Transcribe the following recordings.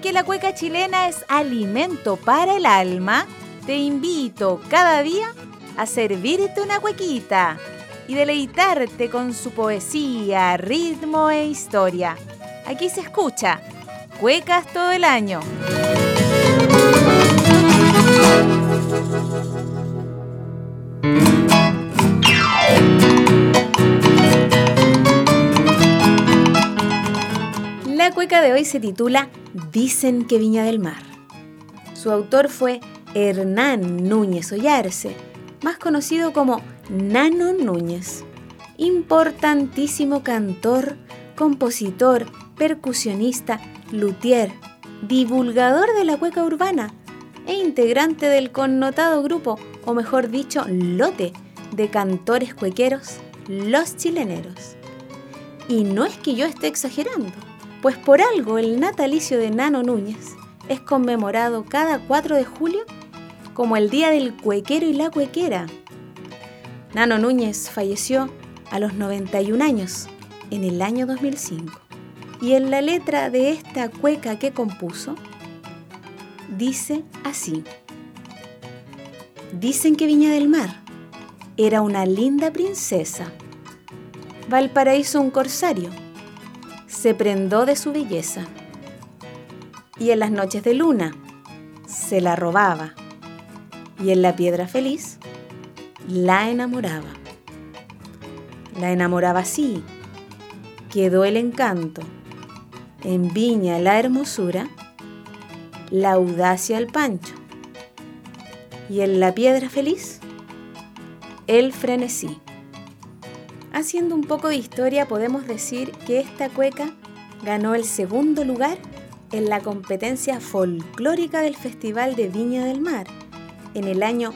que la cueca chilena es alimento para el alma, te invito cada día a servirte una cuequita y deleitarte con su poesía, ritmo e historia. Aquí se escucha Cuecas todo el año. La cueca de hoy se titula Dicen que Viña del Mar. Su autor fue Hernán Núñez Ollarse, más conocido como Nano Núñez, importantísimo cantor, compositor, percusionista, luthier, divulgador de la cueca urbana e integrante del connotado grupo, o mejor dicho, lote de cantores cuequeros, Los Chileneros. Y no es que yo esté exagerando, pues por algo el natalicio de Nano Núñez es conmemorado cada 4 de julio como el Día del Cuequero y la Cuequera. Nano Núñez falleció a los 91 años en el año 2005. Y en la letra de esta cueca que compuso, dice así: Dicen que Viña del Mar era una linda princesa. Valparaíso un corsario se prendó de su belleza. Y en las noches de luna se la robaba. Y en la piedra feliz la enamoraba. La enamoraba así, quedó el encanto. En Viña la hermosura, la audacia el pancho. Y en la piedra feliz, el frenesí. Haciendo un poco de historia, podemos decir que esta cueca ganó el segundo lugar en la competencia folclórica del Festival de Viña del Mar en el año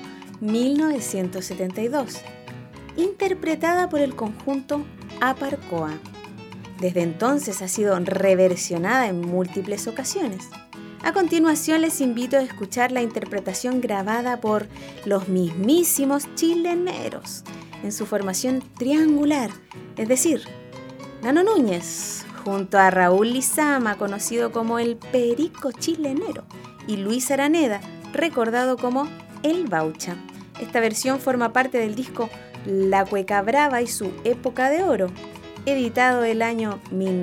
1972, interpretada por el conjunto Aparcoa. Desde entonces ha sido reversionada en múltiples ocasiones. A continuación les invito a escuchar la interpretación grabada por los mismísimos Chileneros en su formación triangular, es decir, Nano Núñez junto a Raúl Lizama, conocido como el Perico Chilenero, y Luis Araneda, recordado como El Baucha. Esta versión forma parte del disco La Cueca Brava y su época de oro, editado el año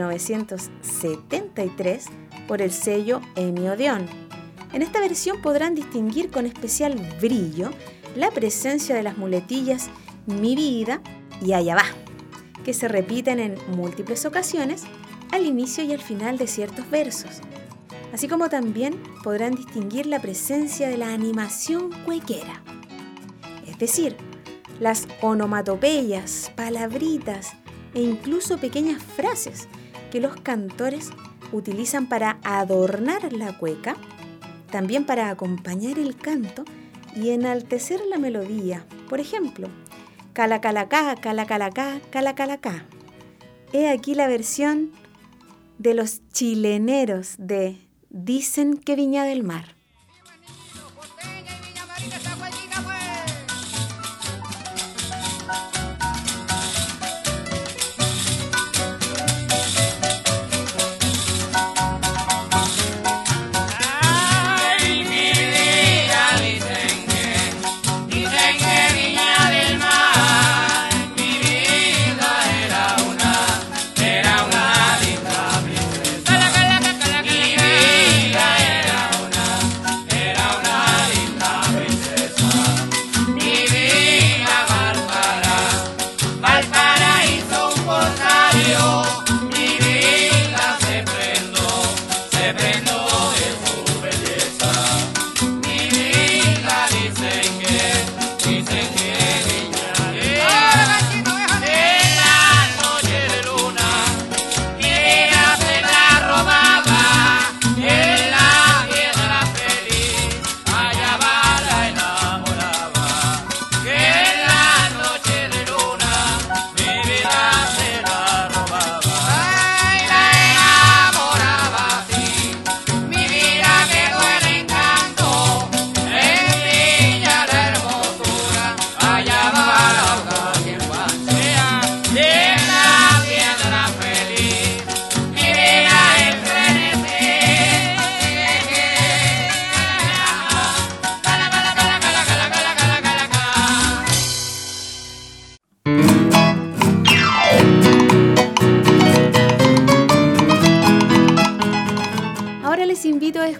1973 por el sello Emi Odeón. En esta versión podrán distinguir con especial brillo la presencia de las muletillas Mi Vida y Allá Va, que se repiten en múltiples ocasiones al inicio y al final de ciertos versos. Así como también podrán distinguir la presencia de la animación cuequera, es decir, las onomatopeyas, palabritas e incluso pequeñas frases que los cantores utilizan para adornar la cueca, también para acompañar el canto y enaltecer la melodía. Por ejemplo, calacalacá, calacalacá, calacalacá. He aquí la versión de los Chileneros de Dicen que Viña del Mar.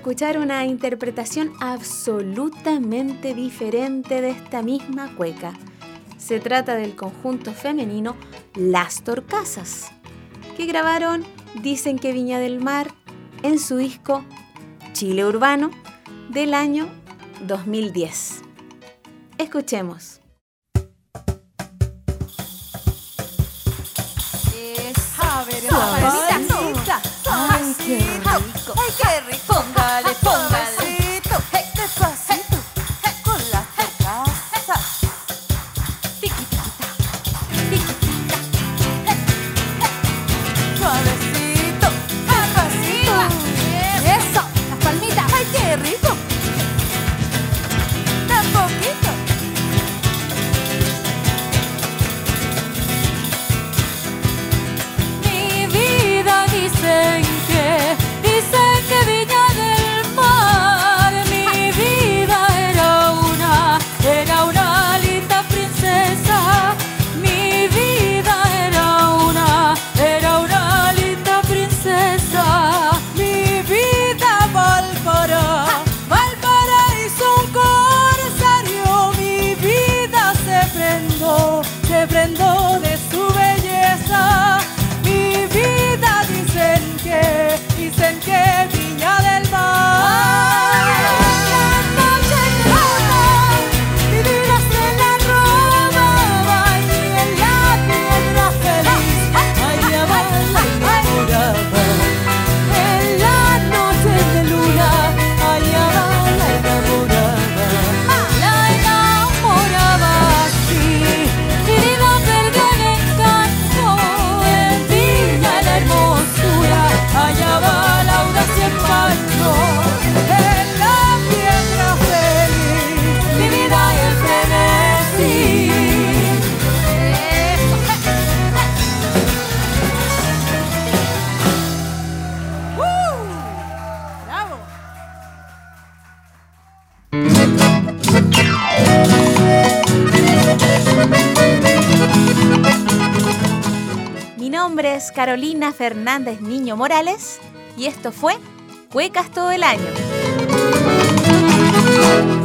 escuchar una interpretación absolutamente diferente de esta misma cueca. Se trata del conjunto femenino Las Torcasas, que grabaron Dicen que Viña del Mar en su disco Chile Urbano del año 2010. Escuchemos. Suavecita, suavecito, ay qué rico, póngale, suavecito, despacito, con las torcasas, tiquitita, suavecito, despacito, eso, las palmitas, ay qué rico, tan poquito. Dicen que Viña del Mar, mi vida era una linda princesa. Mi vida era una linda princesa. Mi vida Valparaíso, un corsario. Mi vida se prendó de su belleza. Mi vida dicen que Viña del Mar. La noche luna, vivirás en la Roma y en la piedra feliz. Allá va la enamorada. En la noche de luna, allá va la enamorada. La enamorada, sí, mi vida perdió el encanto. En Viña la hermosura, allá va la audacia en pancho. En la piedra feliz, mi vida es frenesí. ¡Bravo! Mi nombre es Carolina Fernández Niño Morales y esto fue Cuecas todo el año.